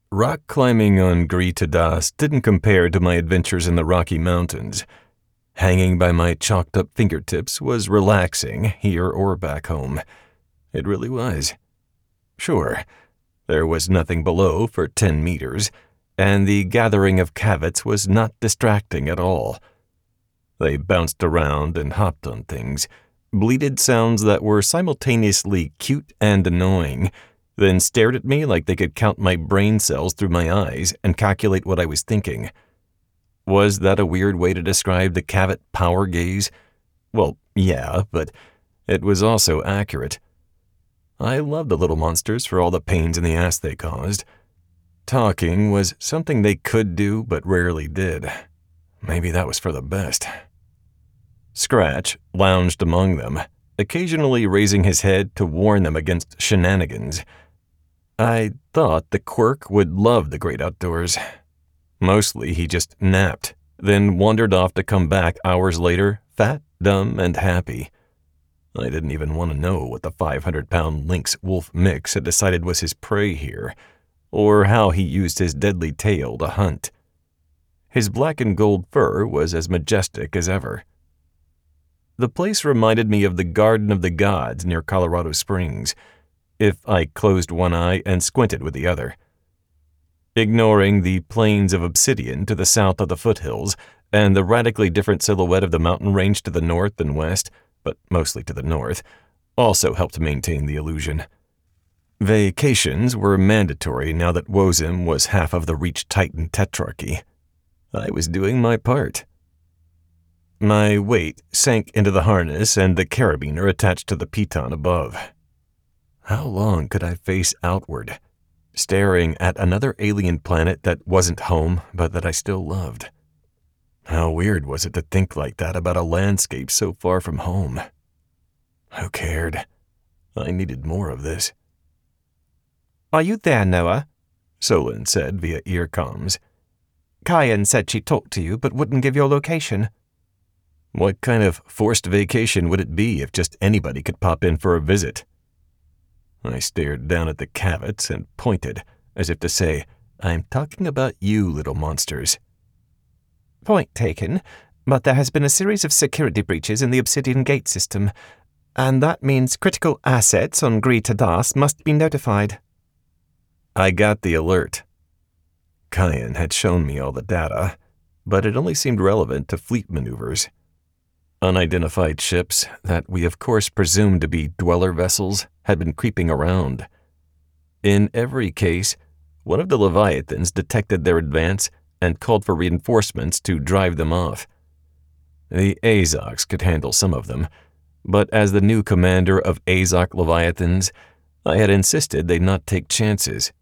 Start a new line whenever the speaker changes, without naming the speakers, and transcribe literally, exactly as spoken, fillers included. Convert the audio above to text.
Rock climbing on Gris Das didn't compare to my adventures in the Rocky Mountains. Hanging by my chalked-up fingertips was relaxing, here or back home. It really was. Sure, there was nothing below for ten meters, and the gathering of cavets was not distracting at all. They bounced around and hopped on things, bleated sounds that were simultaneously cute and annoying, then stared at me like they could count my brain cells through my eyes and calculate what I was thinking. Was that a weird way to describe the cavet power gaze? Well, yeah, but it was also accurate. I loved the little monsters for all the pains in the ass they caused. Talking was something they could do but rarely did. Maybe that was for the best. Scratch lounged among them, occasionally raising his head to warn them against shenanigans. I thought the quirk would love the great outdoors. Mostly he just napped, then wandered off to come back hours later, fat, dumb, and happy. I didn't even want to know what the five hundred pound lynx-wolf mix had decided was his prey here, or how he used his deadly tail to hunt. His black and gold fur was as majestic as ever. The place reminded me of the Garden of the Gods near Colorado Springs, if I closed one eye and squinted with the other. Ignoring the plains of obsidian to the south of the foothills and the radically different silhouette of the mountain range to the north and west, but mostly to the north, also helped maintain the illusion. Vacations were mandatory now that Wozem was half of the Reach Titan Tetrarchy. I was doing my part. My weight sank into the harness and the carabiner attached to the piton above. How long could I face outward, staring at another alien planet that wasn't home but that I still loved? How weird was it to think like that about a landscape so far from home? Who cared? I needed more of this.
"Are you there, Noah?"
Solon said via earcoms.
"Kyan said she talked to you but wouldn't give your location."
What kind of forced vacation would it be if just anybody could pop in for a visit? I stared down at the cavets and pointed, as if to say, I'm talking about you, little monsters.
"Point taken, but there has been a series of security breaches in the Obsidian Gate system, and that means critical assets on Gris Das must be notified."
I got the alert. Kyan had shown me all the data, but it only seemed relevant to fleet maneuvers. Unidentified ships that we of course presumed to be dweller vessels had been creeping around. In every case, one of the Leviathans detected their advance and called for reinforcements to drive them off. The Azoks could handle some of them, but as the new commander of Azok Leviathans, I had insisted they not take chances.